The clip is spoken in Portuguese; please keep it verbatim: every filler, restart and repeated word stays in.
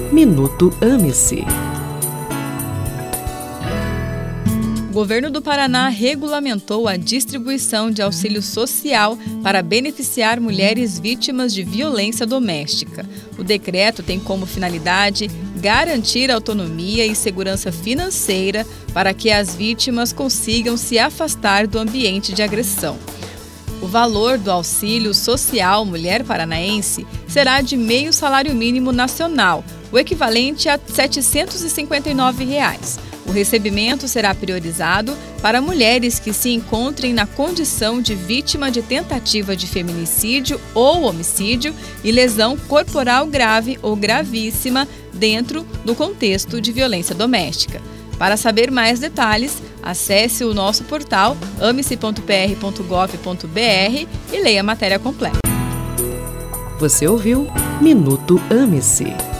Minuto Ame-se. O governo do Paraná regulamentou a distribuição de auxílio social para beneficiar mulheres vítimas de violência doméstica. O decreto tem como finalidade garantir autonomia e segurança financeira para que as vítimas consigam se afastar do ambiente de agressão. O valor do auxílio social mulher paranaense será de meio salário mínimo nacional, o equivalente a setecentos e cinquenta e nove reais. O recebimento será priorizado para mulheres que se encontrem na condição de vítima de tentativa de feminicídio ou homicídio e lesão corporal grave ou gravíssima dentro do contexto de violência doméstica. Para saber mais detalhes, acesse o nosso portal ame-se ponto p r ponto gov ponto b r e leia a matéria completa. Você ouviu Minuto Ame-se.